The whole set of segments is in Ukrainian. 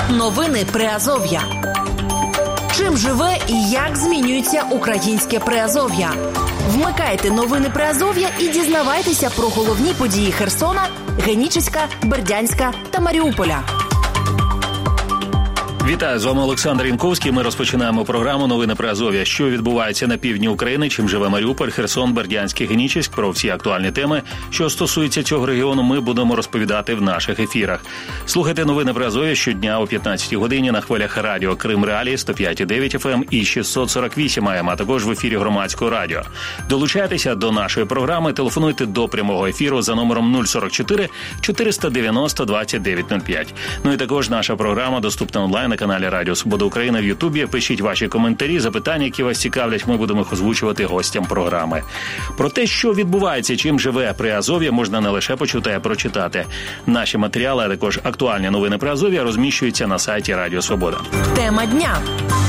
Новини Приазов'я. Чим живе і як змінюється українське Приазов'я? Вмикайте новини Приазов'я і дізнавайтеся про головні події Херсона, Генічеська, Бердянська та Маріуполя. Вітаю, з вами Олександр Янковський. Ми розпочинаємо програму «Новини Приазов'я». Що відбувається на півдні України, чим живе Маріуполь, Херсон, Бердянськ і Генічеськ. Про всі актуальні теми, що стосуються цього регіону, ми будемо розповідати в наших ефірах. Слухайте «Новини Приазов'я» щодня о 15-й годині на хвилях радіо Крим Реалії 105,9 FM і 648 AM, а також в ефірі Громадського радіо. Долучайтеся до нашої програми, телефонуйте до прямого ефіру за номером 044 490 2905. Ну і також наша програма доступна онлайн на каналі Радіо Свобода України в Ютубі. Пишіть ваші коментарі, запитання, які вас цікавлять. Ми будемо їх озвучувати гостям програми. Про те, що відбувається, чим живе Приазов'я, можна не лише почути, а прочитати. Наші матеріали, а також актуальні новини Приазов'я розміщуються на сайті Радіо Свобода. Тема дня.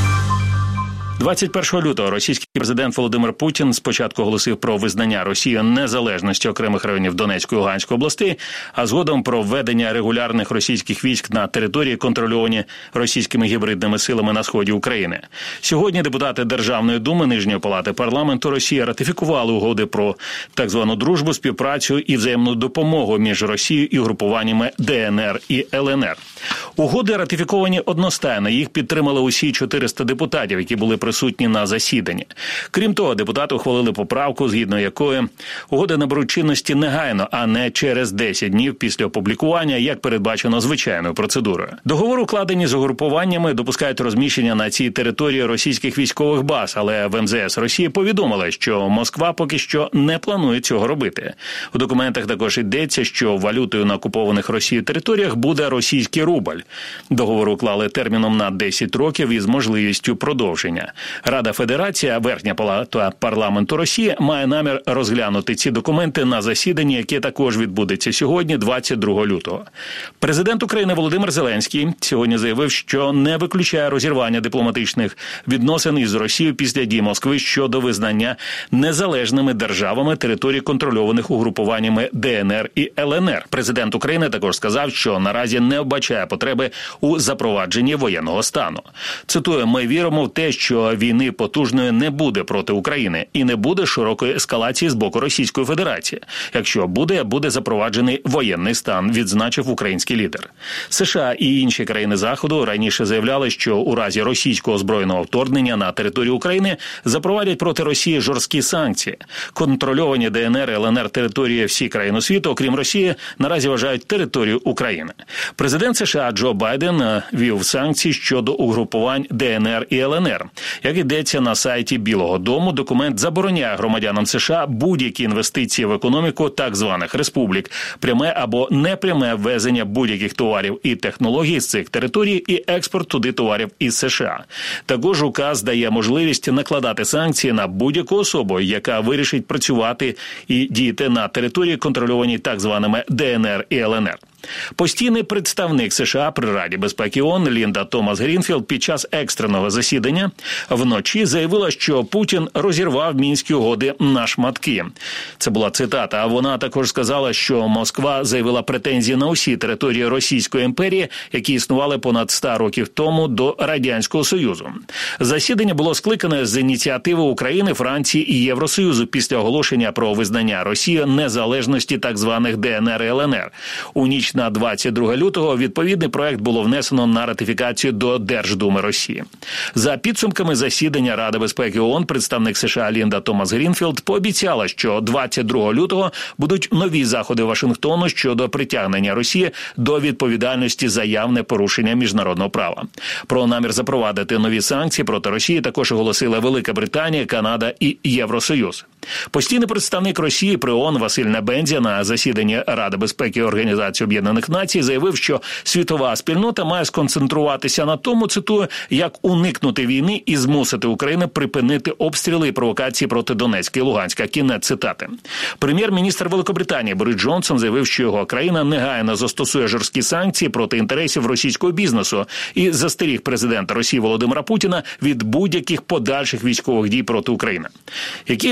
21 лютого російський президент Володимир Путін спочатку оголосив про визнання Росією незалежності окремих районів Донецької і Луганської областей, а згодом про введення регулярних російських військ на території, контрольовані російськими гібридними силами на сході України. Сьогодні депутати Державної думи Нижньої палати парламенту Росії ратифікували угоди про так звану дружбу, співпрацю і взаємну допомогу між Росією і групуваннями ДНР і ЛНР. Угоди ратифіковані одностайно, їх підтримали усі 400 депутатів, які були присутні на засіданні. Крім того, депутати ухвалили поправку, згідно якої угоди наберуть чинності негайно, а не через 10 днів після опублікування, як передбачено звичайною процедурою. Договор, укладені з угрупуваннями, допускають розміщення на цій території російських військових баз, але в МЗС Росії повідомили, що Москва поки що не планує цього робити. У документах також йдеться, що валютою на окупованих Росією територіях буде російський рубль. Договор уклали терміном на 10 років із можливістю продовження. Рада Федерація, верхня палата парламенту Росії, має намір розглянути ці документи на засіданні, яке також відбудеться сьогодні, 22 лютого. Президент України Володимир Зеленський сьогодні заявив, що не виключає розірвання дипломатичних відносин із Росією після дій Москви щодо визнання незалежними державами територій, контрольованих угрупуваннями ДНР і ЛНР. Президент України також сказав, що наразі не вбачає потреби у запровадженні воєнного стану. Цитую: «Ми віримо в те, що війни потужної не буде проти України і не буде широкої ескалації з боку Російської Федерації. Якщо буде запроваджений воєнний стан», відзначив український лідер. США і інші країни Заходу раніше заявляли, що у разі російського збройного вторгнення на територію України запровадять проти Росії жорсткі санкції. Контрольовані ДНР і ЛНР території всі країни світу, окрім Росії, наразі вважають територію України. Президент США Джо Байден ввів санкції щодо угрупувань ДНР і ЛНР. Як йдеться на сайті Білого дому, документ забороняє громадянам США будь-які інвестиції в економіку так званих республік, пряме або непряме ввезення будь-яких товарів і технологій з цих територій і експорт туди товарів із США. Також указ дає можливість накладати санкції на будь-яку особу, яка вирішить працювати і діяти на території, контрольованій так званими ДНР і ЛНР. Постійний представник США при Раді безпеки ООН Лінда Томас-Грінфілд під час екстреного засідання вночі заявила, що Путін розірвав Мінські угоди на шматки. Це була цитата. А вона також сказала, що Москва заявила претензії на усі території Російської імперії, які існували понад 100 років тому до Радянського Союзу. Засідання було скликане з ініціативи України, Франції і Євросоюзу після оголошення про визнання Росії незалежності так званих ДНР і ЛНР. У ніч на 22 лютого відповідний проект було внесено на ратифікацію до Держдуми Росії. За підсумками засідання Ради безпеки ООН, представник США Лінда Томас-Грінфілд пообіцяла, що 22 лютого будуть нові заходи Вашингтону щодо притягнення Росії до відповідальності за явне порушення міжнародного права. Про намір запровадити нові санкції проти Росії також оголосила Велика Британія, Канада і Євросоюз. Постійний представник Росії при ООН Василь Небензя на засіданні Ради безпеки Організації Об'єднаних Націй заявив, що світова спільнота має сконцентруватися на тому, цитую, як уникнути війни і змусити Україну припинити обстріли і провокації проти Донецька і Луганська. Кінець цитати. Прем'єр-міністр Великобританії Борис Джонсон заявив, що його країна негайно застосує жорсткі санкції проти інтересів російського бізнесу і застеріг президента Росії Володимира Путіна від будь-яких подальших військових дій проти України. Які наслідки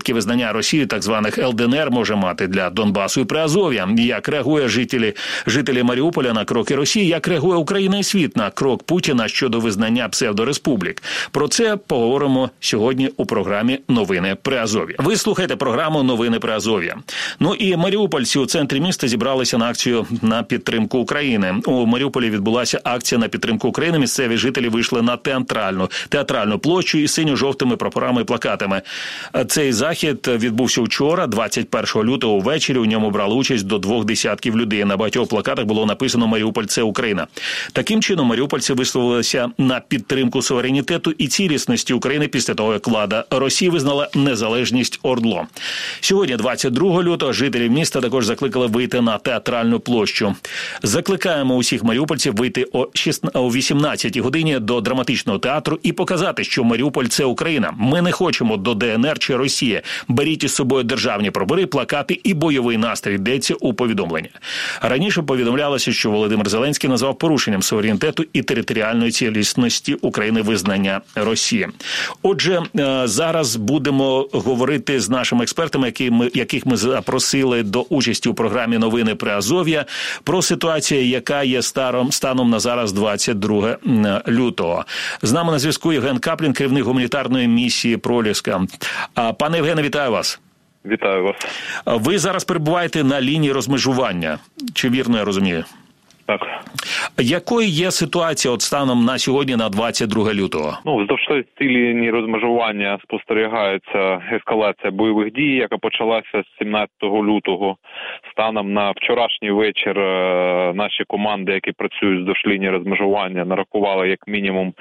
наслідки визнання Росією так званих ЛДНР може мати для Донбасу і Приазов'я? Як реагує жителі Маріуполя на кроки Росії? Як реагує Україна і світ на крок Путіна щодо визнання псевдореспублік? Про це поговоримо сьогодні у програмі «Новини Приазов'я». Ви слухаєте програму «Новини Приазов'я». Ну і маріупольці у центрі міста зібралися на акцію на підтримку України. У Маріуполі відбулася акція на підтримку України. Місцеві жителі вийшли на театральну площу із синьо-жовтими прапорами і плакатами. Цей захід відбувся вчора, 21 лютого ввечері. У ньому брали участь до 200 людей. На багатьох плакатах було написано «Маріуполь – це Україна». Таким чином, маріупольці висловилися на підтримку суверенітету і цілісності України після того, як влада Росії визнала незалежність ОРДЛО. Сьогодні, 22 лютого, жителів міста також закликали вийти на театральну площу. Закликаємо усіх маріупольців вийти о 18 годині до драматичного театру і показати, що Маріуполь – це Україна. Ми не хочемо до ДНР чи Росії. Беріть із собою державні прапори, плакати і бойовий настрій, йдеться у повідомленні. Раніше повідомлялося, що Володимир Зеленський назвав порушенням суверенітету і територіальної цілісності України визнання Росії. Отже, зараз будемо говорити з нашими експертами, яких ми запросили до участі у програмі «Новини Приазов'я», про ситуацію, яка є станом на зараз 22 лютого. З нами на зв'язку Євген Каплін, керівник гуманітарної місії «Проліска». Пане Євгене, вітаю вас. Вітаю вас. Ви зараз перебуваєте на лінії розмежування. Чи вірно я розумію? Так. Якою є ситуація станом на сьогодні, на 22 лютого? Вздовж цієї лінії розмежування спостерігається ескалація бойових дій, яка почалася з 17 лютого. Станом на вчорашній вечір наші команди, які працюють вздовж лінії розмежування, нарахували як мінімум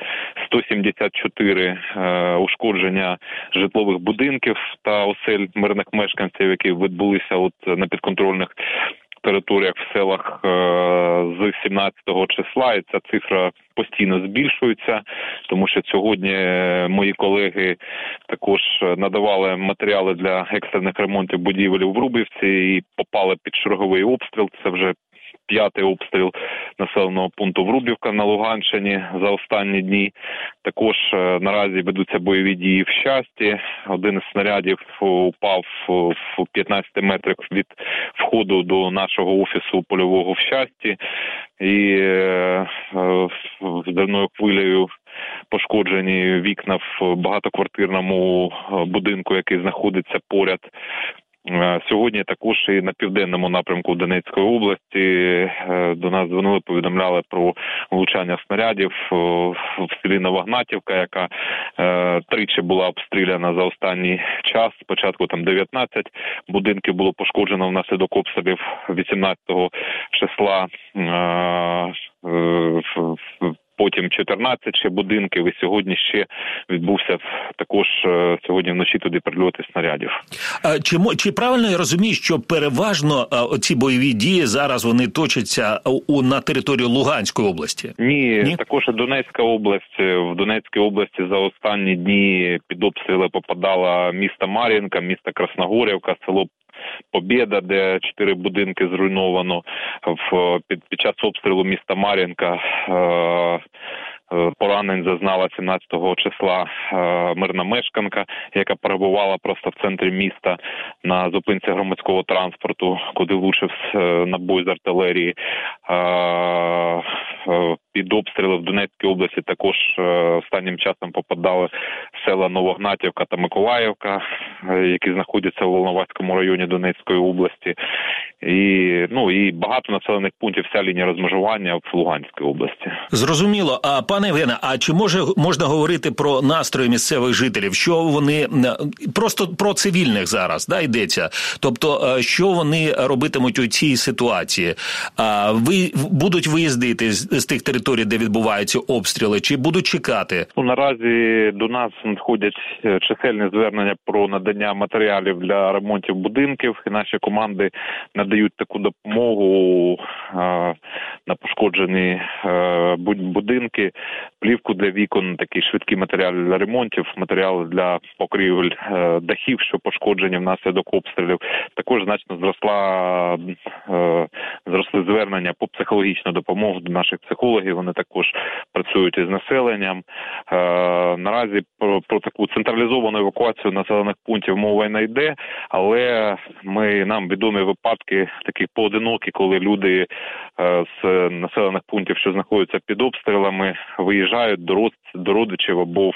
174 ушкодження житлових будинків та осель мирних мешканців, які відбулися на підконтрольних територіях в селах з 17 числа, і ця цифра постійно збільшується, тому що сьогодні мої колеги також надавали матеріали для екстрених ремонтів будівель у Врубівці і попали під черговий обстріл. Це вже 5-й обстріл населеного пункту Врубівка на Луганщині за останні дні. Також наразі ведуться бойові дії в Щасті. Один із снарядів упав в 15 метрах від входу до нашого офісу польового в Щасті. І зерною хвилею пошкоджені вікна в багатоквартирному будинку, який знаходиться поряд. Сьогодні також і на південному напрямку Донецької області до нас дзвонили, повідомляли про влучання снарядів в селі Новогнатівка, яка тричі була обстріляна за останній час. Спочатку там 19 будинків було пошкоджено внаслідок обстрілів 18 числа. Потім 14 ще будинків, і сьогодні ще відбувся також сьогодні вночі туди прильоти снарядів. Чи правильно я розумію, що переважно ці бойові дії зараз вони точаться на території Луганської області? Ні, також і Донецька область. В Донецькій області за останні дні під обстріли попадала місто Мар'їнка, місто Красногорівка, село Побєда, де 4 будинки зруйновано. Під час обстрілу міста Мар'їнка поранень зазнала 17 числа мирна мешканка, яка перебувала просто в центрі міста на зупинці громадського транспорту, куди влучив набой з артилерії. Під обстріли в Донецькій області також останнім часом попадали села Новогнатівка та Миколаївка, які знаходяться в Волноваському районі Донецької області. І багато населених пунктів, вся лінія розмежування в Луганській області. Зрозуміло. Пане Євгене, а чи можна говорити про настрої місцевих жителів? Що вони, просто про цивільних зараз, йдеться? Тобто, що вони робитимуть у цій ситуації? Будуть виїздити з тих територій, де відбуваються обстріли, чи будуть чекати? Наразі до нас надходять чисельні звернення про надання матеріалів для ремонтів будинків, і наші команди надають таку допомогу на пошкоджені будинки, плівку для вікон, такий швидкий матеріал для ремонтів, матеріали для покрівель дахів, що пошкоджені внаслідок обстрілів. Також значно зросли звернення по психологічну допомогу до наших психологів. вони також працюють із населенням. Наразі про таку централізовану евакуацію населених пунктів мова й не йде, але нам відомі випадки такі поодинокі, коли люди з населених пунктів, що знаходяться під обстрілами, виїжджають до родичів або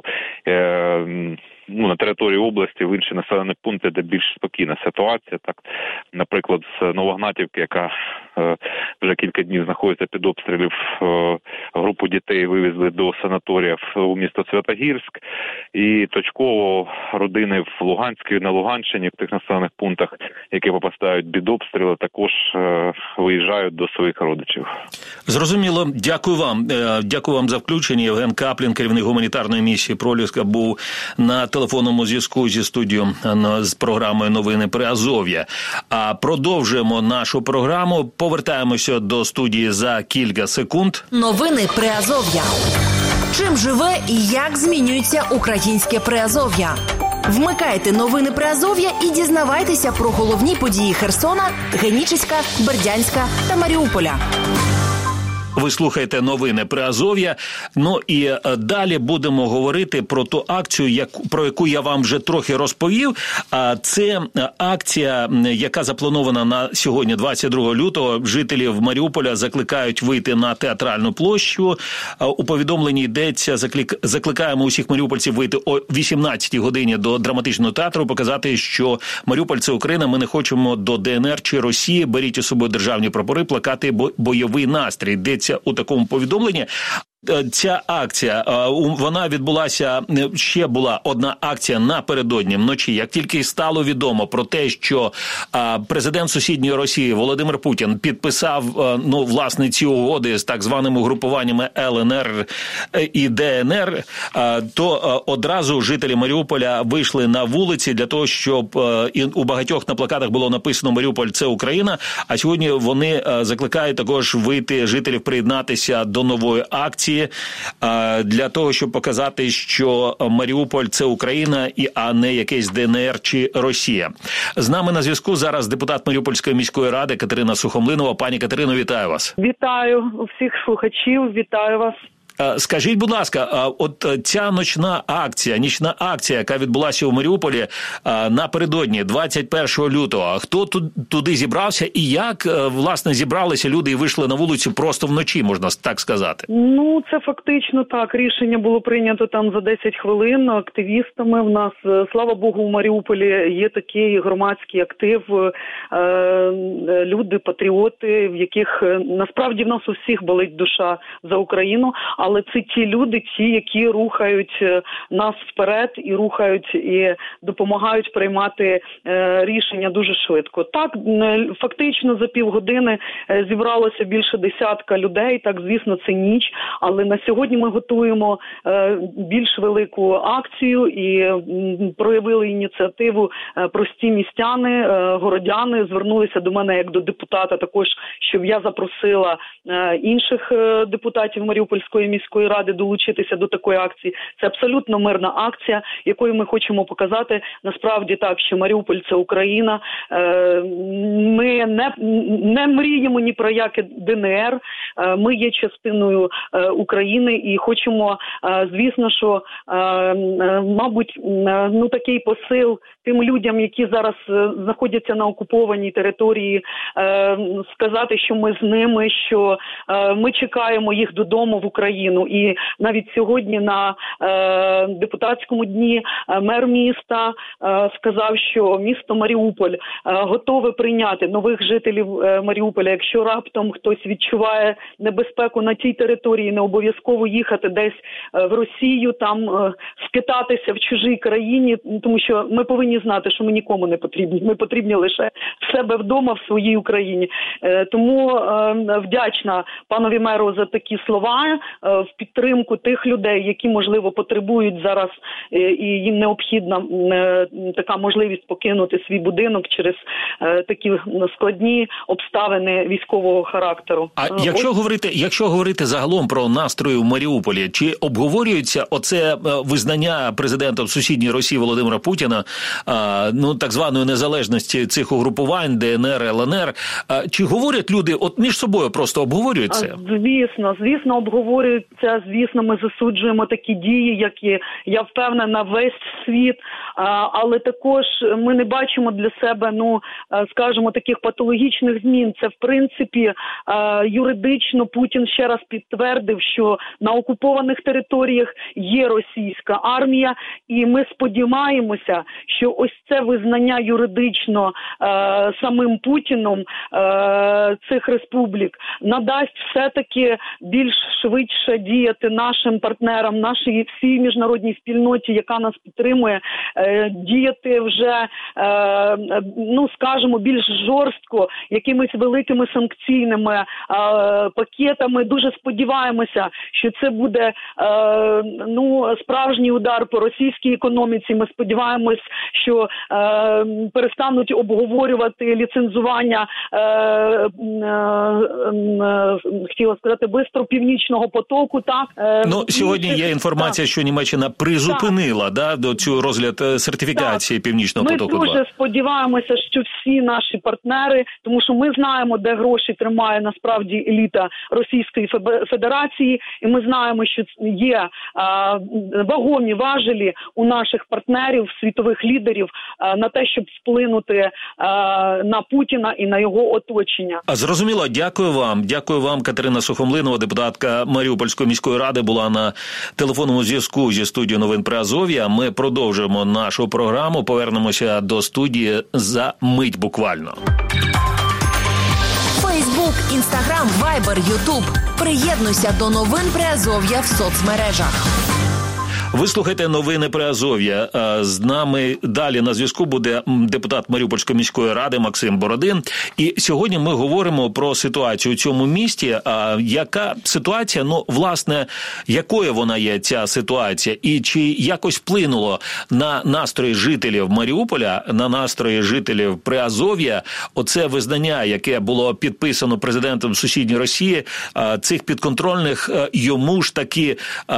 на території області в інші населені пункти, де більш спокійна ситуація. Так, наприклад, з Новогнатівки, яка вже кілька днів знаходиться під обстрілів, групу дітей вивезли до санаторіїв у місто Святогірськ, і точково родини в Луганській, на Луганщині, в тих населених пунктах, які попадають під обстріли, також виїжджають до своїх родичів. Зрозуміло. Дякую вам. Дякую вам за включення. Євген Каплін, керівник гуманітарної місії «Проліска», був на телефонному зв'язку зі студією з програмою «Новини Приазов'я». А продовжуємо нашу програму. Повертаємося до студії за кілька секунд. Новини Приазов'я. Чим живе і як змінюється українське Приазов'я? Вмикайте новини Приазов'я і дізнавайтеся про головні події Херсона, Генічеська, Бердянська та Маріуполя. Ви слухаєте новини Приазов'я. Ну і далі будемо говорити про ту акцію, про яку я вам вже трохи розповів. Це акція, яка запланована на сьогодні, 22 лютого. Жителів Маріуполя закликають вийти на Театральну площу. У повідомленні йдеться, закликаємо усіх маріупольців вийти о 18-й годині до драматичного театру, показати, що Маріуполь – це Україна, ми не хочемо до ДНР чи Росії, беріть із собою державні прапори, плакати, бойовий настрій. У такому повідомленні. Ця акція, вона відбулася, ще була одна акція напередодні вночі. Як тільки стало відомо про те, що президент сусідньої Росії Володимир Путін підписав, власне, ці угоди з так званими угрупуваннями ЛНР і ДНР, то одразу жителі Маріуполя вийшли на вулиці для того, щоб у багатьох на плакатах було написано «Маріуполь – це Україна», а сьогодні вони закликають також вийти жителів, приєднатися до нової акції, для того, щоб показати, що Маріуполь – це Україна, а не якесь ДНР чи Росія. З нами на зв'язку зараз депутат Маріупольської міської ради Катерина Сухомлинова. Пані Катерино, вітаю вас. Вітаю всіх слухачів, вітаю вас. Скажіть, будь ласка, от ця нічна акція, яка відбулася у Маріуполі напередодні, 21 лютого, хто туди зібрався і як, власне, зібралися люди і вийшли на вулицю просто вночі, можна так сказати? Це фактично так. Рішення було прийнято там за 10 хвилин активістами. В нас, слава Богу, у Маріуполі є такий громадський актив, люди, патріоти, в яких насправді в нас у всіх болить душа за Україну. Але це ті люди, які рухають нас вперед і рухають і допомагають приймати рішення дуже швидко. Так, фактично за півгодини зібралося більше десятка людей. Так, звісно, це ніч, але на сьогодні ми готуємо більш велику акцію і проявили ініціативу прості містяни, городяни, звернулися до мене як до депутата також, щоб я запросила інших депутатів Маріупольської міської ради долучитися до такої акції. Це абсолютно мирна акція, якою ми хочемо показати насправді так, що Маріуполь – це Україна. Ми не мріємо ні про яке ДНР. Ми є частиною України і хочемо, звісно, що, мабуть, такий посил тим людям, які зараз знаходяться на окупованій території, сказати, що ми з ними, що ми чекаємо їх додому в Україну. І навіть сьогодні на депутатському дні мер міста сказав, що місто Маріуполь готове прийняти нових жителів Маріуполя. Якщо раптом хтось відчуває небезпеку на тій території, не обов'язково їхати десь в Росію, там скитатися в чужій країні, тому що ми повинні знати, що ми нікому не потрібні. Ми потрібні лише в себе вдома, в своїй Україні. Тому вдячна панові меру за такі слова в підтримку тих людей, які, можливо, потребують зараз і їм необхідна така можливість покинути свій будинок через такі складні обставини військового характеру. А якщо говорити загалом про настрої в Маріуполі, чи обговорюється оце визнання президентом сусідньої Росії Володимира Путіна так званої незалежності цих угрупувань, ДНР, ЛНР. Чи говорять люди, от між собою просто обговорюють це? Звісно, обговорюються, звісно, ми засуджуємо такі дії, які, я впевнена, весь світ, але також ми не бачимо для себе, скажімо, таких патологічних змін. Це, в принципі, юридично Путін ще раз підтвердив, що на окупованих територіях є російська армія, і ми сподіваємося, що ось це визнання юридично самим Путіном цих республік надасть все-таки більш швидше діяти нашим партнерам, нашій всій міжнародній спільноті, яка нас підтримує, діяти вже, скажімо, більш жорстко, якимись великими санкційними пакетами. Дуже сподіваємося, що це буде справжній удар по російській економіці. Ми сподіваємось, що перестануть обговорювати ліцензування, хотіла сказати, бистро Північного потоку. Так сьогодні є інформація, що Німеччина призупинила до цього розгляд сертифікації Північного потоку. Ми дуже сподіваємося, що всі наші партнери, тому що ми знаємо, де гроші тримає насправді еліта Російської Федерації, і ми знаємо, що є вагомі важелі у наших партнерів, світових лідерів на те, щоб вплинути на Путіна і на його оточення. Зрозуміло. Дякую вам, Катерина Сухомлинова, депутатка Маріупольської міської ради, була на телефонному зв'язку зі студією новин Приазов'я. Ми продовжуємо нашу програму, повернемося до студії за мить буквально. Фейсбук, Інстаграм, Вайбер, Ютуб. Приєднуйся до новин Приазов'я в соцмережах. Ви слухаєте новини Приазов'я. З нами далі на зв'язку буде депутат Маріупольської міської ради Максим Бородин. І сьогодні ми говоримо про ситуацію у цьому місті. Яка ситуація, власне, якою вона є, ця ситуація? І чи якось вплинуло на настрої жителів Маріуполя, на настрої жителів Приазов'я оце визнання, яке було підписано президентом сусідньої Росії, цих підконтрольних йому ж таки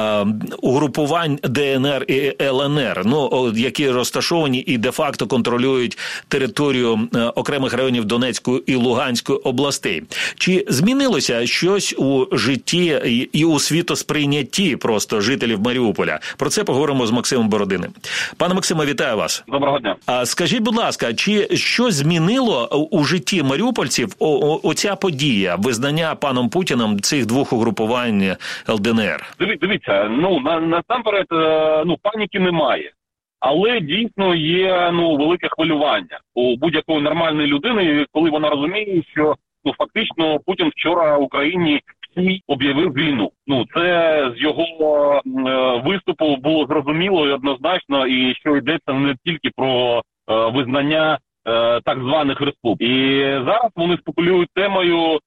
угрупувань ДНР і ЛНР, які розташовані і де-факто контролюють територію окремих районів Донецької і Луганської областей. Чи змінилося щось у житті і у світосприйнятті просто жителів Маріуполя? Про це поговоримо з Максимом Бородиним. Пане Максиме, вітаю вас. Доброго дня. Скажіть, будь ласка, чи щось змінило у житті маріупольців оця подія, визнання паном Путіним цих двох угрупувань ЛДНР? Дивіться, насамперед, паніки немає. Але дійсно є велике хвилювання у будь-якої нормальної людини, коли вона розуміє, що фактично Путін вчора Україні всій об'явив війну. Це з його виступу було зрозуміло і однозначно, і що йдеться не тільки про визнання так званих республік. І зараз вони спекулюють темою,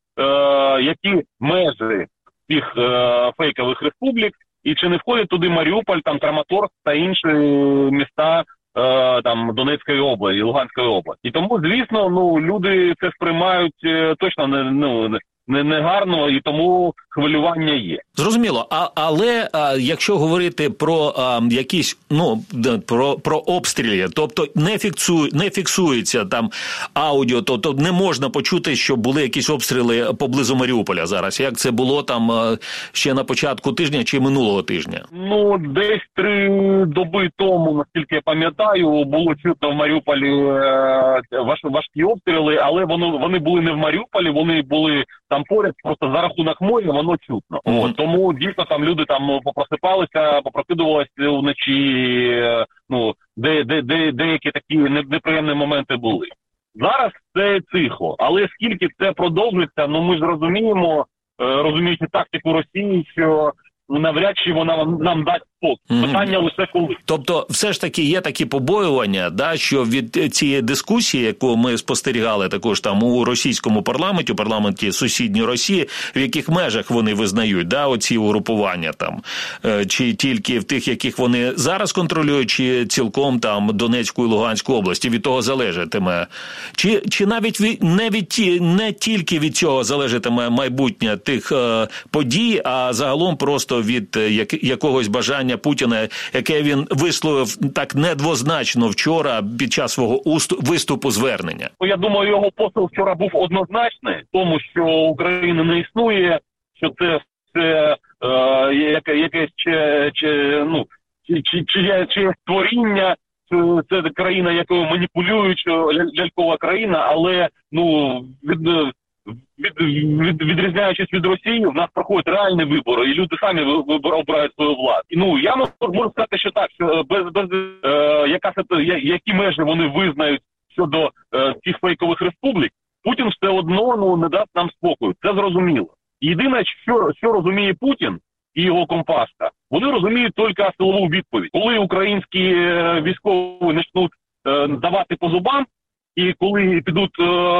які межі цих фейкових республік, і чи не входить туди Маріуполь, Краматорськ та інші міста Донецької області, Луганської області. І тому, звісно, люди це сприймають точно не гарно, і тому хвилювання є. Зрозуміло. Але якщо говорити про якісь, про обстріли, тобто не фіксується там аудіо, тобто не можна почути, що були якісь обстріли поблизу Маріуполя зараз. Як це було там ще на початку тижня чи минулого тижня? Десь 3 доби тому, наскільки я пам'ятаю, було чутно в Маріуполі важкі обстріли, але вони були не в Маріуполі, вони були там поряд, просто за рахунок моря воно чутно. Тому дійсно там люди попросипалися, попрокидувалися вночі, деякі такі неприємні моменти були. Зараз це тихо, але скільки це продовжується, ми ж розуміємо, розуміючи тактику Росії, що навряд чи вона нам дасть спокій. Питання лише коли. Тобто все ж таки є такі побоювання, що від цієї дискусії, яку ми спостерігали також там у російському парламенті, у парламенті сусідньої Росії, в яких межах вони визнають, оці угрупування там, чи тільки в тих, яких вони зараз контролюють, чи цілком там Донецьку і Луганську області, від того залежатиме. Чи навіть не тільки від цього залежатиме майбутнє тих подій, а загалом просто від якогось бажання бажання Путіна, яке він висловив так недвозначно вчора під час свого виступу звернення? Я думаю, його посил вчора був однозначний, тому що України не існує, що це все якесь чи створіння, це країна, якою маніпулюють, лялькова країна, але відрізняючись від Росії, в нас проходять реальні вибори, і люди самі обирають свою владу. Я можу сказати, що так, що які межі вони визнають щодо цих фейкових республік, Путін все одно не дасть нам спокою. Це зрозуміло. Єдине, що розуміє Путін і його компашка, вони розуміють тільки силову відповідь. Коли українські військові почнуть давати по зубам, і коли підуть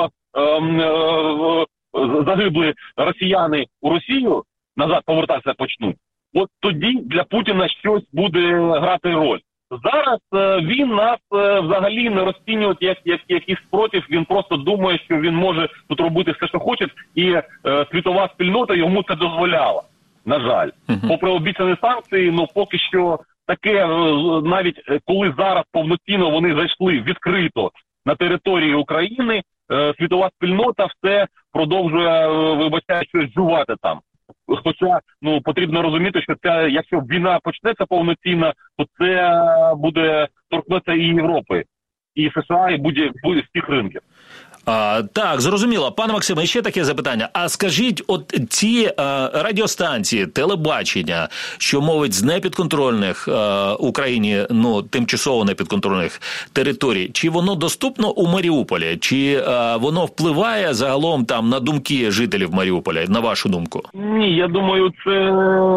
загиблі росіяни у Росію, назад повертатися почнуть, от тоді для Путіна щось буде грати роль. Зараз він нас взагалі не розцінює як якийсь спротив, він просто думає, що він може тут робити все, що хоче, і світова спільнота йому це дозволяла. На жаль. Попри обіцяні санкції, поки що таке, навіть коли зараз повноцінно вони зайшли відкрито на територію України, світова спільнота все продовжує, щось жувати там. Хоча, потрібно розуміти, що якщо війна почнеться повноцінно, то це буде торкнеться і Європи, і США, і буде всіх ринків. Так, зрозуміло. Пане Максиме, ще таке запитання. А скажіть, от ці радіостанції, телебачення, що мовить з непідконтрольних Україні, тимчасово непідконтрольних територій, чи воно доступно у Маріуполі? Чи воно впливає загалом там на думки жителів Маріуполя, на вашу думку? Ні, я думаю, це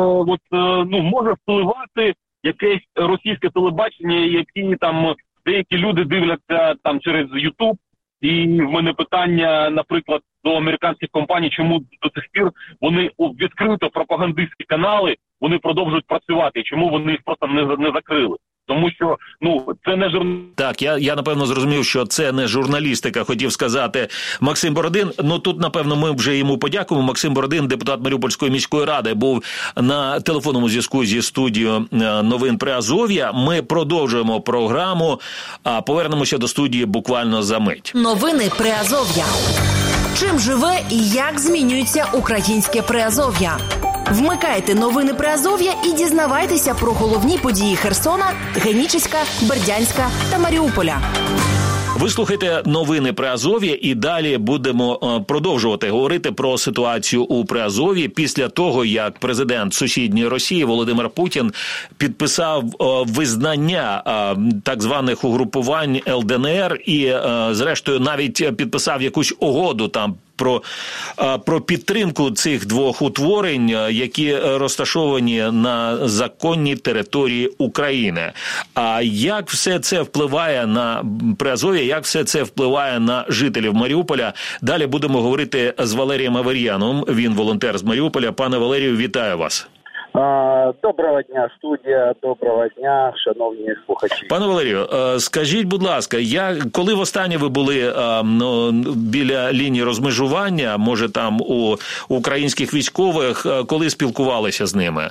може впливати якесь російське телебачення, які там деякі люди дивляться там через YouTube. І в мене питання, наприклад, до американських компаній, чому до цих пір вони відкрито пропагандистські канали, вони продовжують працювати, і чому вони їх просто не закрили. Тому що, це не журналістика. Так, я напевно зрозумів, що це не журналістика, хотів сказати Максим Бородин. Тут, напевно, ми вже йому подякуємо. Максим Бородин, депутат Маріупольської міської ради, був на телефонному зв'язку зі студією новин Приазов'я. Ми продовжуємо програму, а повернемося до студії буквально за мить. Новини Приазов'я. Чим живе і як змінюється українське Приазов'я? Вмикайте новини Приазов'я і дізнавайтеся про головні події Херсона, Генічеська, Бердянська та Маріуполя. Ви слухаєте новини Приазов'я і далі будемо продовжувати говорити про ситуацію у Приазов'ї після того, як президент сусідньої Росії Володимир Путін підписав визнання так званих угрупувань ЛДНР і, зрештою, навіть підписав якусь угоду там про підтримку цих двох утворень, які розташовані на законній території України. А як все це впливає на Приазов'я, як все це впливає на жителів Маріуполя? Далі будемо говорити з Валерієм Авер'яновим. Він волонтер з Маріуполя. Пане Валерію, вітаю вас. Доброго дня, студія, доброго дня, шановні слухачі. Пане Валерію, скажіть, будь ласка, коли востаннє ви були біля лінії розмежування, може там у українських військових, коли спілкувалися з ними?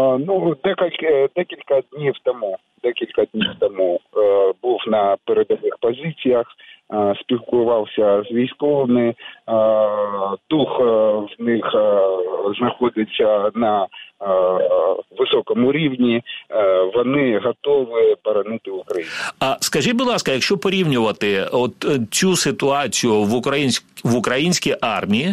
Декілька днів тому був на передових позиціях, спілкувався з військовими, дух в них знаходиться на високому рівні, вони готові боронити Україну. А скажіть, будь ласка, якщо порівнювати цю ситуацію в українській армії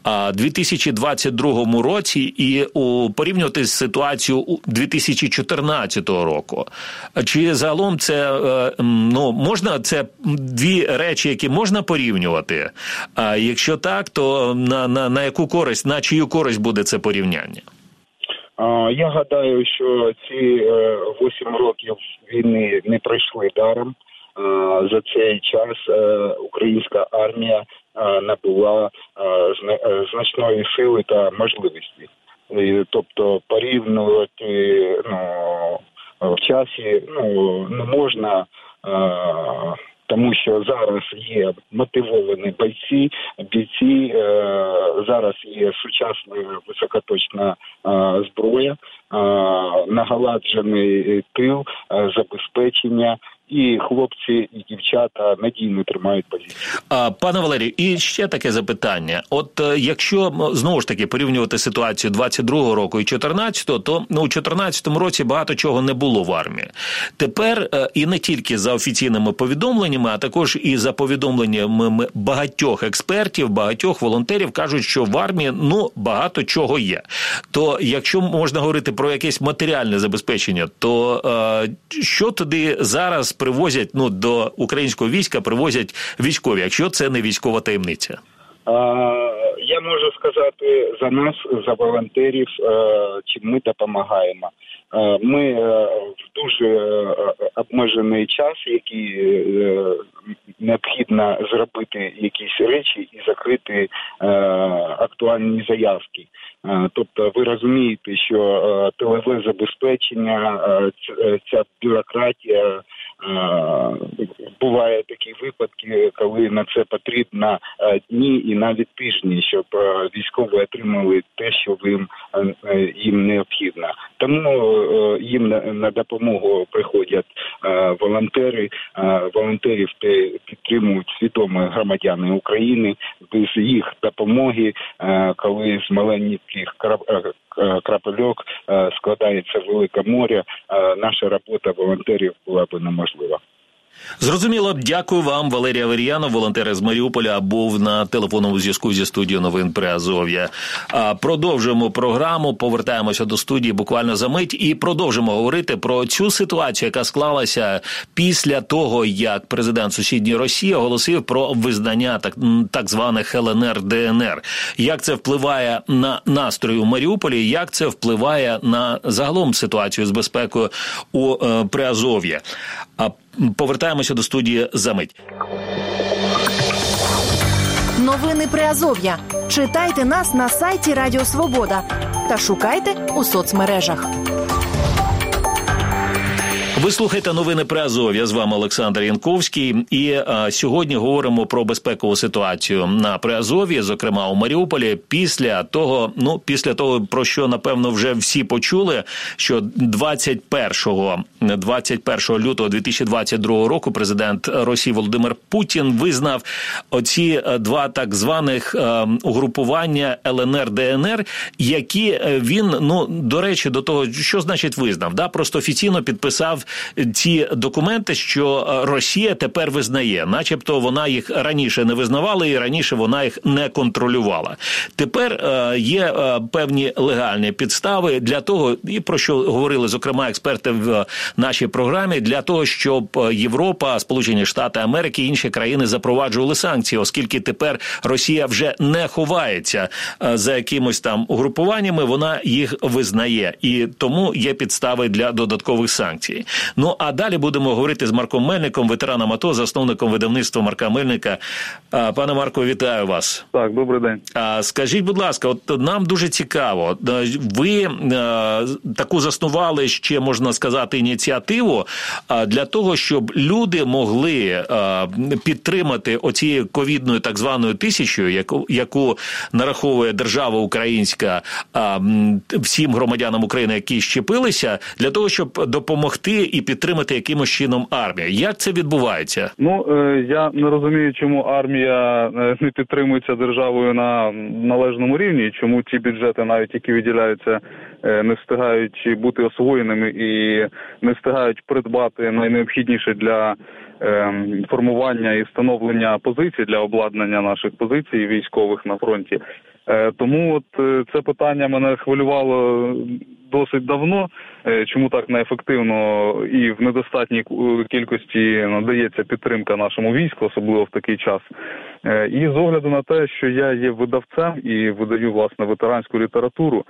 2022 році і порівнювати з ситуацією 2014 року, чи загалом це можна, це дві речі, які можна порівнювати? А якщо так, то на яку користь, на чию користь буде це порівняння? Я гадаю, що ці 8 років війни не пройшли даром. За цей час українська армія набула значної сили та можливості. Тобто порівнювати в часі не можна, тому що зараз є мотивовані бійці, зараз є сучасна високоточна зброя, нагаладжений тил, забезпечення. І хлопці, і дівчата надійно тримають позицію. Пане Валерію, і ще таке запитання. От якщо, знову ж таки, порівнювати ситуацію 22-го року і 14-го, то у 14-му році багато чого не було в армії. Тепер, і не тільки за офіційними повідомленнями, а також і за повідомленнями багатьох експертів, багатьох волонтерів, кажуть, що в армії, багато чого є. То якщо можна говорити про якесь матеріальне забезпечення, то що туди зараз привозять, до українського війська привозять військові, якщо це не військова таємниця? Я можу сказати за нас, за волонтерів, чим ми допомагаємо. Ми в дуже обмежений час, який необхідно зробити якісь речі і закрити актуальні заявки. Тобто ви розумієте, що тилове забезпечення, ця бюрократія, буває такі випадки, коли на це потрібно дні і навіть тижні, щоб військові отримали те, що їм необхідно. Тому їм на допомогу приходять волонтери. Волонтерів підтримують свідомі громадяни України. Без їх допомоги, коли з маленьких крапельок складається велике море, наша робота волонтерів була б неможлива. Зрозуміло. Дякую вам. Валерій Аверьянов, волонтер з Маріуполя, був на телефонному зв'язку зі студією новин Приазов'я. Продовжуємо програму, повертаємося до студії буквально за мить і продовжимо говорити про цю ситуацію, яка склалася після того, як президент сусідньої Росії оголосив про визнання так званих ЛНР, ДНР. Як це впливає на настрої у Маріуполі, як це впливає на загалом ситуацію з безпекою у Приазов'ї. Повертаємося до студії за мить. Новини Приазов'я. Читайте нас на сайті Радіо Свобода та шукайте у соцмережах. Ви слухаєте новини Приазов'я, з вами Олександр Янковський, і сьогодні говоримо про безпекову ситуацію на Приазов'ї, зокрема у Маріуполі, після того, про що, напевно, вже всі почули, що 21 лютого 2022 року президент Росії Володимир Путін визнав оці два так званих угрупування ЛНР-ДНР, які він, до речі, до того, що значить визнав, просто офіційно підписав ці документи, що Росія тепер визнає. Начебто вона їх раніше не визнавала і раніше вона їх не контролювала. Тепер є певні легальні підстави для того, і про що говорили, зокрема, експерти в нашій програмі, для того, щоб Європа, Сполучені Штати Америки і інші країни запроваджували санкції, оскільки тепер Росія вже не ховається за якимось там угрупуваннями, вона їх визнає. І тому є підстави для додаткових санкцій. А далі будемо говорити з Марком Мельником, ветераном АТО, засновником видавництва Марка Мельника. Пане Марко, вітаю вас. Так, добрий день. Скажіть, будь ласка, от нам дуже цікаво, ви таку заснували ще, можна сказати, ініціативу для того, щоб люди могли підтримати оцією ковідною так званою тисячою, яку нараховує держава українська всім громадянам України, які щепилися, для того, щоб допомогти і підтримати якимось чином армію. Як це відбувається? Я не розумію, чому армія не підтримується державою на належному рівні, чому ті бюджети, навіть які виділяються, не встигають бути освоєними і не встигають придбати найнеобхідніше для формування і встановлення позицій, для обладнання наших позицій військових на фронті. Тому це питання мене хвилювало досить давно, чому так неефективно і в недостатній кількості надається підтримка нашому війську, особливо в такий час. І з огляду на те, що я є видавцем і видаю, власне, ветеранську літературу,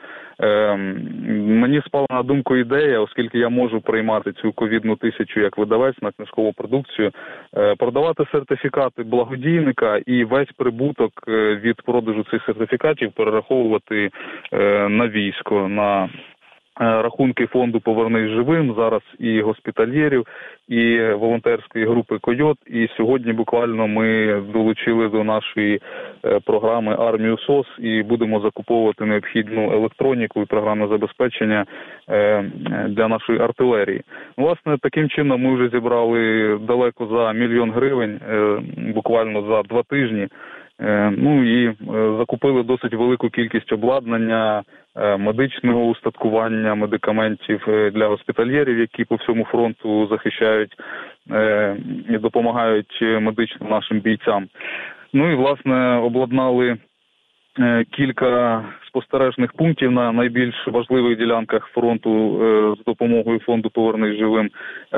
мені спала на думку ідея, оскільки я можу приймати цю ковідну тисячу як видавець на книжкову продукцію, продавати сертифікати благодійника і весь прибуток від продажу цих сертифікатів перераховувати на військо, на рахунки фонду «Повернись живим», зараз і госпітальєрів, і волонтерської групи «Койот». І сьогодні буквально ми долучили до нашої програми армію СОС і будемо закуповувати необхідну електроніку і програмне забезпечення для нашої артилерії. Власне, таким чином ми вже зібрали далеко за 1 мільйон гривень, буквально за 2 тижні. Ну і закупили досить велику кількість обладнання, медичного устаткування, медикаментів для госпітальєрів, які по всьому фронту захищають і допомагають медично нашим бійцям. Ну і, власне, обладнали кілька спостережних пунктів на найбільш важливих ділянках фронту з допомогою фонду «Повернись живим».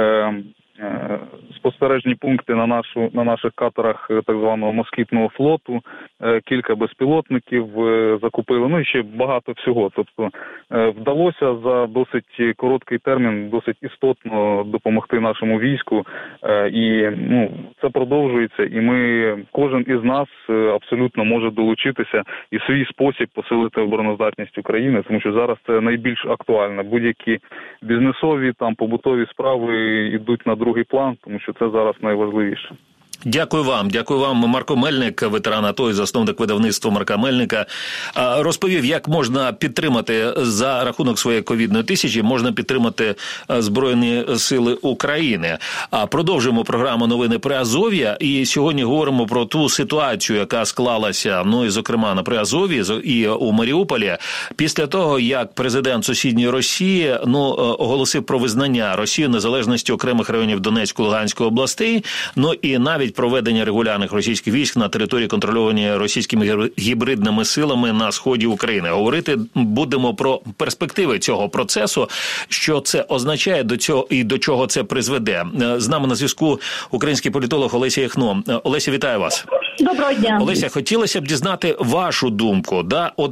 Спостережні пункти на наших катерах так званого москітного флоту, кілька безпілотників закупили, ну і ще багато всього. Тобто вдалося за досить короткий термін, досить істотно допомогти нашому війську. І це продовжується, і кожен із нас абсолютно може долучитися і в свій спосіб посилити обороноздатність України, тому що зараз це найбільш актуально. Будь-які бізнесові, побутові справи йдуть на другий план, тому що це зараз найважливіше. Дякую вам. Марко Мельник, ветеран АТО і засновник видавництва Марка Мельника, розповів, як можна підтримати за рахунок своєї ковідної тисячі, можна підтримати Збройні сили України. Продовжуємо програму «Новини Приазов'я» і сьогодні говоримо про ту ситуацію, яка склалася, і зокрема на Приазов'ї і у Маріуполі, після того, як президент сусідньої Росії оголосив про визнання Росії незалежності окремих районів Донецької, Луганської областей, і навіть проведення регулярних російських військ на території, контрольовані російськими гібридними силами на сході України. Говорити будемо про перспективи цього процесу, що це означає до чого це призведе. З нами на зв'язку український політолог Олеся Яхно. Олеся, вітаю вас. Доброго дня. Олеся, хотілося б дізнати вашу думку.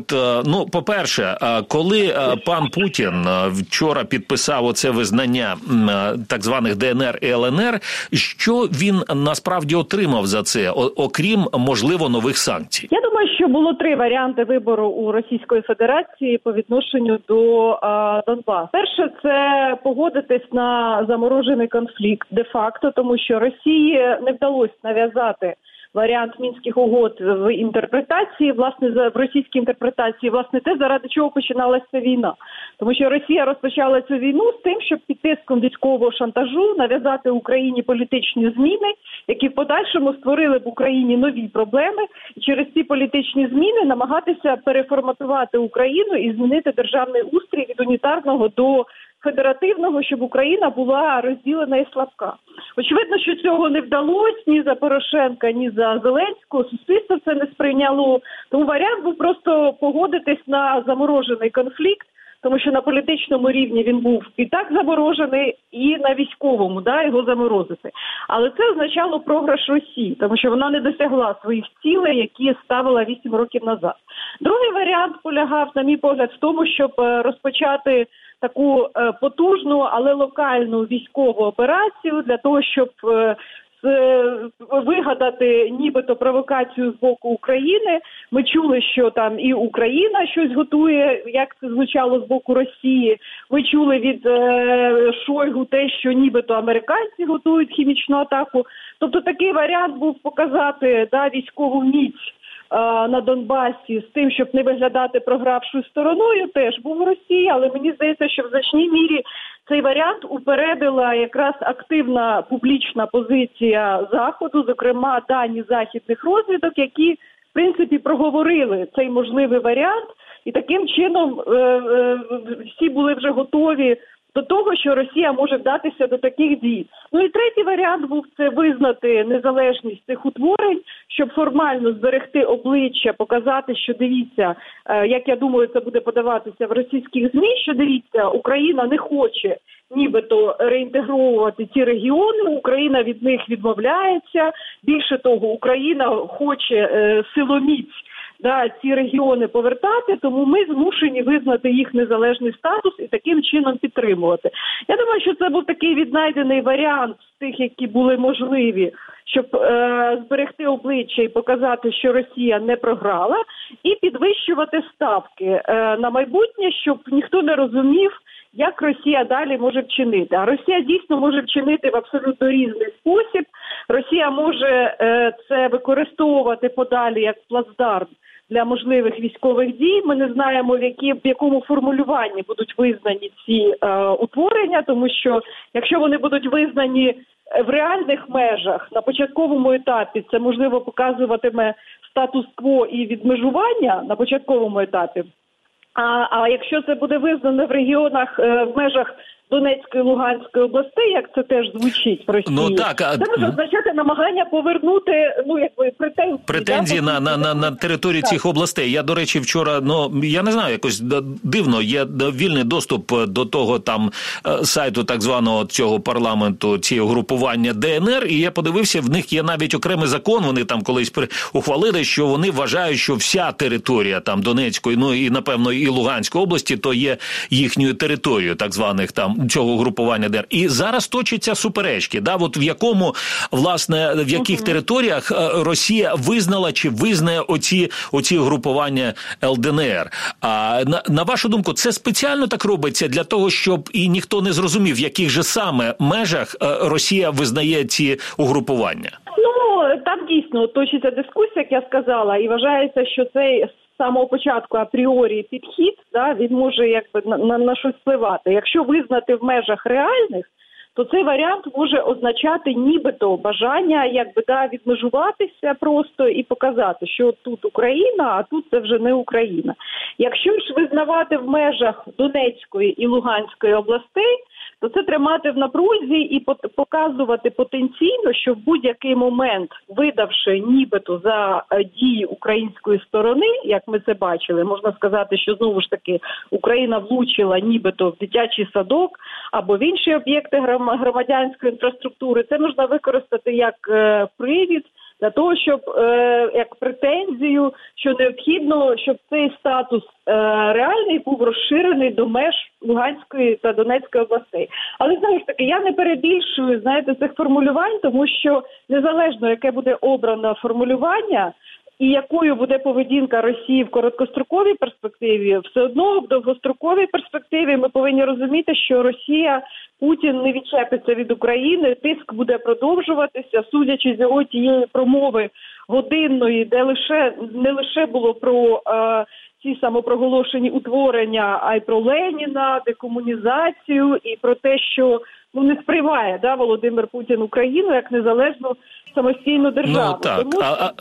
По-перше, коли пан Путін вчора підписав оце визнання так званих ДНР і ЛНР, що він насправді отримав за це, окрім, можливо, нових санкцій? Я думаю, що було 3 варіанти вибору у Російської Федерації по відношенню до Донбасу. Перше – це погодитись на заморожений конфлікт де-факто, тому що Росії не вдалося нав'язати варіант Мінських угод в інтерпретації, в російській інтерпретації, те, заради чого починалася ця війна. Тому що Росія розпочала цю війну з тим, щоб під тиском військового шантажу нав'язати Україні політичні зміни, які в подальшому створили б Україні нові проблеми, і через ці політичні зміни намагатися переформатувати Україну і змінити державний устрій від унітарного до федеративного, щоб Україна була розділена і слабка. Очевидно, що цього не вдалося ні за Порошенка, ні за Зеленського. Суспільство це не сприйняло. Тому варіант був просто погодитись на заморожений конфлікт, тому що на політичному рівні він був і так заморожений, і на військовому, його заморозити. Але це означало програш Росії, тому що вона не досягла своїх цілей, які ставила 8 років назад. Другий варіант полягав, на мій погляд, в тому, щоб розпочати таку потужну, але локальну військову операцію для того, щоб вигадати нібито провокацію з боку України. Ми чули, що там і Україна щось готує, як це звучало з боку Росії. Ми чули від Шойгу те, що нібито американці готують хімічну атаку. Тобто такий варіант був показати військову міць на Донбасі з тим, щоб не виглядати програвшою стороною, теж був в Росії, але мені здається, що в значній мірі цей варіант упередила якраз активна публічна позиція Заходу, зокрема дані західних розвідок, які, в принципі, проговорили цей можливий варіант, і таким чином всі були вже готові до того, що Росія може вдатися до таких дій. І третій варіант був це визнати незалежність цих утворень, щоб формально зберегти обличчя, показати, що дивіться, як я думаю, це буде подаватися в російських ЗМІ, що дивіться, Україна не хоче нібито реінтегровувати ці регіони, Україна від них відмовляється, більше того, Україна хоче силоміць ці регіони повертати, тому ми змушені визнати їх незалежний статус і таким чином підтримувати. Я думаю, що це був такий віднайдений варіант з тих, які були можливі, щоб зберегти обличчя і показати, що Росія не програла, і підвищувати ставки на майбутнє, щоб ніхто не розумів, як Росія далі може вчинити. А Росія дійсно може вчинити в абсолютно різний спосіб. Росія може це використовувати подалі як плацдарм для можливих військових дій. Ми не знаємо, в якому формулюванні будуть визнані ці утворення, тому що якщо вони будуть визнані в реальних межах на початковому етапі, це, можливо, показуватиме статус-кво і відмежування на початковому етапі. А якщо це буде визнано в регіонах, в межах Донецької, Луганської областей, як це теж звучить в Росії, це може означати намагання повернути, претензії на території цих областей. Я, до речі, вчора, я не знаю, якось дивно, є вільний доступ до того там сайту так званого цього парламенту, ці угрупування ДНР, і я подивився, в них є навіть окремий закон, вони там колись ухвалили, що вони вважають, що вся територія там Донецької, і, напевно, і Луганської області, то є їхньою територією, так званих там цього угрупування ДНР. І зараз точаться суперечки, от в яких територіях Росія визнала чи визнає оці угрупування ЛДНР. А на вашу думку, це спеціально так робиться для того, щоб і ніхто не зрозумів, в яких же саме межах Росія визнає ці угрупування? Там дійсно точиться дискусія, як я сказала, і вважається, що цей з самого початку апріорі підхід, він може на щось впливати. Якщо визнати в межах реальних, то цей варіант може означати нібито бажання відмежуватися просто і показати, що тут Україна, а тут це вже не Україна. Якщо ж визнавати в межах Донецької і Луганської областей, то це тримати в напрузі і показувати потенційно, що в будь-який момент, видавши нібито за дії української сторони, як ми це бачили, можна сказати, що знову ж таки Україна влучила нібито в дитячий садок або в інші об'єкти громадянської інфраструктури, це можна використати як привід для того, щоб як претензію, що необхідно, щоб цей статус реальний був розширений до меж Луганської та Донецької областей. Але, знову ж таки, я не перебільшую, цих формулювань, тому що незалежно, яке буде обрано формулювання, і якою буде поведінка Росії в короткостроковій перспективі, все одно в довгостроковій перспективі ми повинні розуміти, що Росія, Путін не відчепиться від України, тиск буде продовжуватися, судячи з його тієї промови годинної, де не лише було про ці самопроголошені утворення, а й про Леніна, декомунізацію і про те, що не сприймає Володимир Путін Україну як незалежну самостійну державу. Тому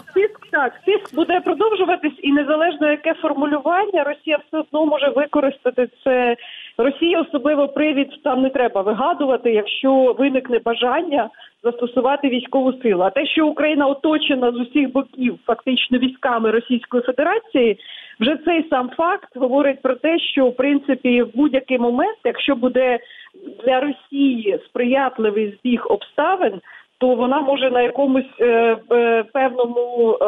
тиск буде продовжуватись, і незалежно яке формулювання, Росія все одно може використати це. Росії особливо привід там не треба вигадувати, якщо виникне бажання застосувати військову силу. А те, що Україна оточена з усіх боків фактично військами Російської Федерації, вже цей сам факт говорить про те, що в принципі в будь-який момент, якщо буде для Росії сприятливий збіг обставин, то вона може на якомусь певному,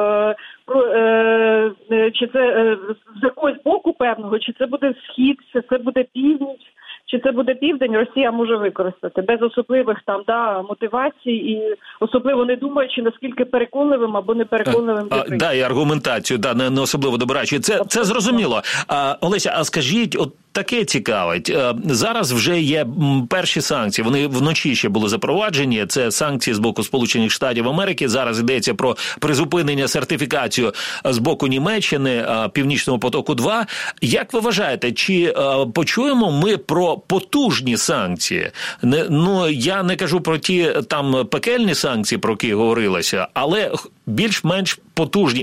чи це з якогось боку певного, чи це буде схід, чи це буде північ, чи це буде південь, Росія може використати без особливих мотивацій і особливо не думаючи, наскільки переконливим або непереконливим. І аргументацію, не особливо добираючи. Це зрозуміло. Олеся, а скажіть, таке цікавить. Зараз вже є перші санкції. Вони вночі ще були запроваджені. Це санкції з боку Сполучених Штатів Америки. Зараз йдеться про призупинення сертифікацію з боку Німеччини Північного потоку-2. Як ви вважаєте, чи почуємо ми про потужні санкції? Я не кажу про ті там пекельні санкції, про які говорилося, але більш-менш потужні.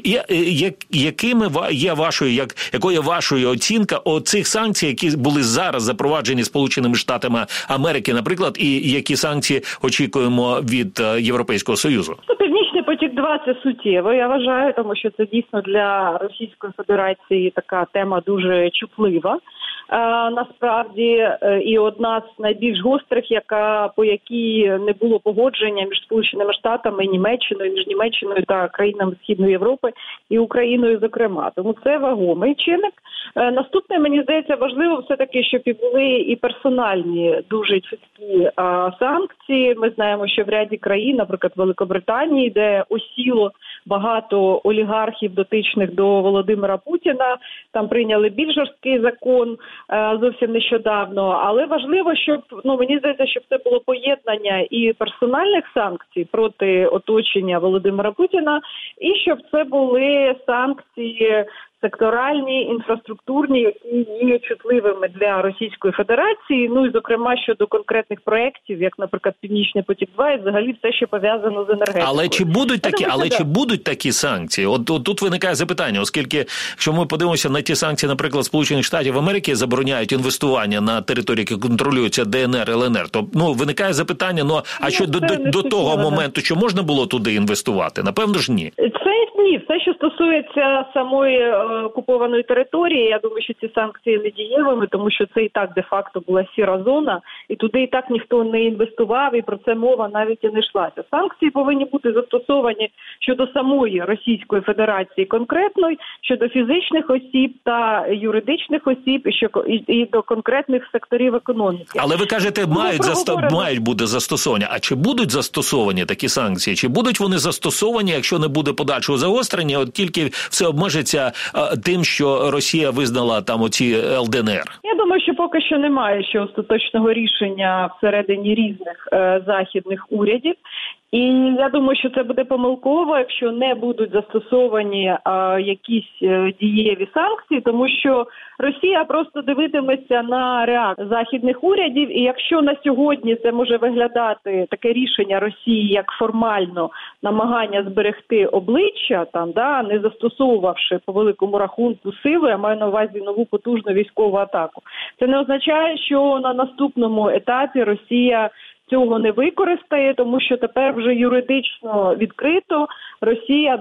Якою вашою оцінка оцих санкцій, які були зараз запроваджені Сполученими Штатами Америки, наприклад, і які санкції очікуємо від Європейського Союзу? Північний потік-2 – це суттєво, я вважаю, тому що це дійсно для Російської Федерації така тема дуже чутлива. Насправді, і одна з найбільш гострих, по якій не було погодження між Сполученими Штатами і Німеччиною, між Німеччиною та країнами Східної Європи і Україною, зокрема. Тому це вагомий чинник. Наступне, мені здається, важливо все-таки, щоб і були і персональні дуже чіткі санкції. Ми знаємо, що в ряді країн, наприклад, Великобританії, де де осіло багато олігархів, дотичних до Володимира Путіна. Там прийняли більш жорсткий закон зовсім нещодавно. Але важливо, щоб, мені здається, щоб це було поєднання і персональних санкцій проти оточення Володимира Путіна, і щоб це були санкції секторальні, інфраструктурні, які є чутливими для Російської Федерації, і, зокрема, щодо конкретних проєктів, як, наприклад, Північний потік-2, і взагалі все, що пов'язано з енергетикою. Але чи будуть такі санкції? От тут виникає запитання, оскільки, якщо ми подивимося на ті санкції, наприклад, Сполучених Штатів Америки забороняють інвестування на території, які контролюються ДНР, ЛНР, то, виникає запитання, а що до того моменту, що можна було туди інвестувати? Напевно ж ні. Ні, все, що стосується самої окупованої території, я думаю, що ці санкції не дієвими, тому що це і так де-факто була сіра зона, і туди і так ніхто не інвестував, і про це мова навіть і не йшлася. Санкції повинні бути застосовані щодо самої Російської Федерації конкретно, щодо фізичних осіб та юридичних осіб, і до конкретних секторів економіки. Але ви кажете, мають бути застосовані. А чи будуть застосовані такі санкції? Чи будуть вони застосовані, якщо не буде подальшого загострення, от тільки все обмежиться тим, що Росія визнала там оці ЛДНР? Я думаю, що поки що немає ще остаточного рішення всередині різних західних урядів. І я думаю, що це буде помилково, якщо не будуть застосовані якісь дієві санкції, тому що Росія просто дивитиметься на реакцію західних урядів, і якщо на сьогодні це може виглядати таке рішення Росії як формально намагання зберегти обличчя, не застосовувавши по великому рахунку сили, я маю на увазі нову потужну військову атаку, це не означає, що на наступному етапі Росія цього не використає, тому що тепер вже юридично відкрито Росія,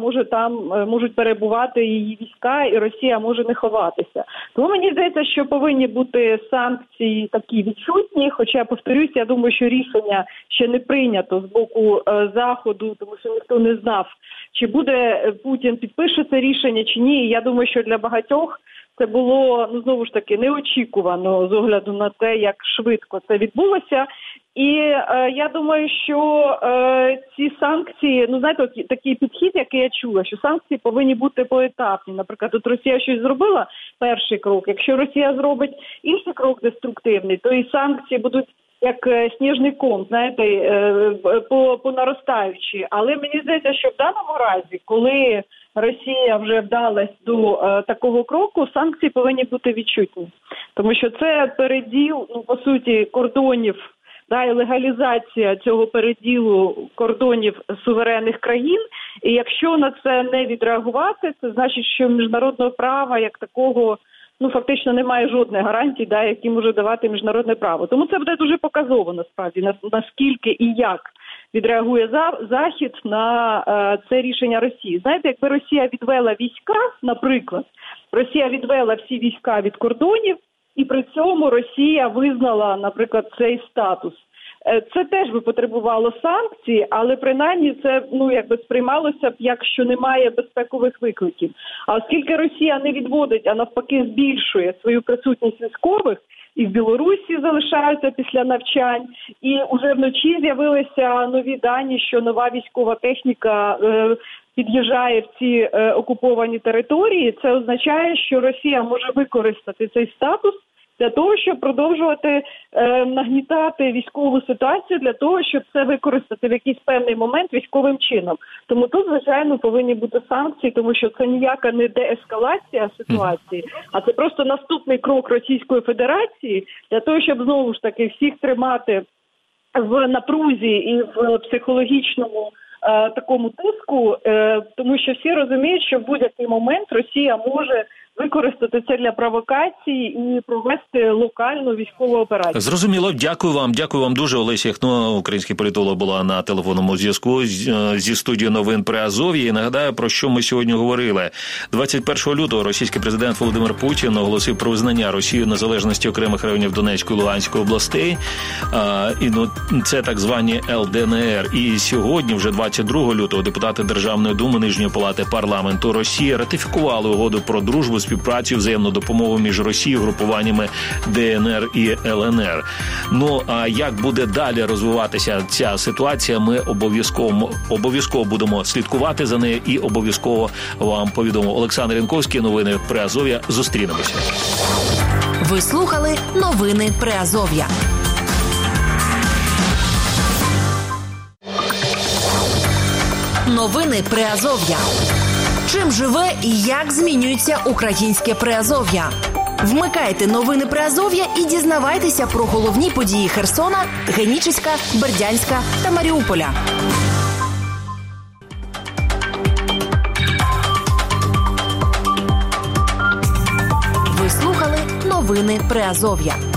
можуть перебувати її війська, і Росія може не ховатися. Тому мені здається, що повинні бути санкції такі відчутні, хоча, повторюсь, я думаю, що рішення ще не прийнято з боку Заходу, тому що ніхто не знав, чи буде Путін підпише це рішення, чи ні. І я думаю, що для багатьох це було, знову ж таки, неочікувано з огляду на те, як швидко це відбулося. І я думаю, що ці санкції, такий підхід, який я чула, що санкції повинні бути поетапні. Наприклад, от Росія щось зробила, перший крок. Якщо Росія зробить інший крок деструктивний, то і санкції будуть як сніжний ком, по наростаючій. Але мені здається, що в даному разі, коли Росія вже вдалась до такого кроку, санкції повинні бути відчутні. Тому що це переділ, по суті, кордонів, і легалізація цього переділу кордонів суверенних країн. І якщо на це не відреагувати, це значить, що міжнародного права як такого фактично немає жодної гарантії, які може давати міжнародне право. Тому це буде дуже показово, насправді, наскільки і як відреагує Захід на це рішення Росії. Знаєте, якби Росія відвела війська, наприклад, Росія відвела всі війська від кордонів, і при цьому Росія визнала, наприклад, цей статус. Це теж би потребувало санкцій, але принаймні це сприймалося б, якщо немає безпекових викликів. А оскільки Росія не відводить, а навпаки збільшує свою присутність військових, і в Білорусі залишаються після навчань, і уже вночі з'явилися нові дані, що нова військова техніка під'їжджає в ці окуповані території, це означає, що Росія може використати цей статус для того, щоб продовжувати нагнітати військову ситуацію, для того, щоб це використати в якийсь певний момент військовим чином. Тому тут, звичайно, повинні бути санкції, тому що це ніяка не деескалація ситуації, а це просто наступний крок Російської Федерації для того, щоб знову ж таки всіх тримати в напрузі і в психологічному такому тиску, тому що всі розуміють, що в будь-який момент Росія може використати це для провокації і провести локальну військову операцію. Зрозуміло. Дякую вам дуже. Олеся Яхно, український політолог, була на телефонному зв'язку зі студією новин Приазов'я. І нагадаю, про що ми сьогодні говорили. 21 лютого російський президент Володимир Путін оголосив про визнання Росією незалежності окремих районів Донецької і Луганської областей. Це так звані ЛДНР. І сьогодні, вже 22 лютого, депутати Державної думи Нижньої палати парламенту Росії ратифікували угоду про дружбу, співпрацю, взаємну допомогу між Росією, групуваннями ДНР і ЛНР. Ну, а як буде далі розвиватися ця ситуація, ми обов'язково будемо слідкувати за нею і обов'язково вам повідомимо. Олександр Янковський, новини Приазов'я. Зустрінемося. Ви слухали новини Приазов'я. Новини Приазов'я. Чим живе і як змінюється українське Приазов'я? Вмикайте новини Приазов'я і дізнавайтеся про головні події Херсона, Генічеська, Бердянська та Маріуполя. Ви слухали новини Приазов'я.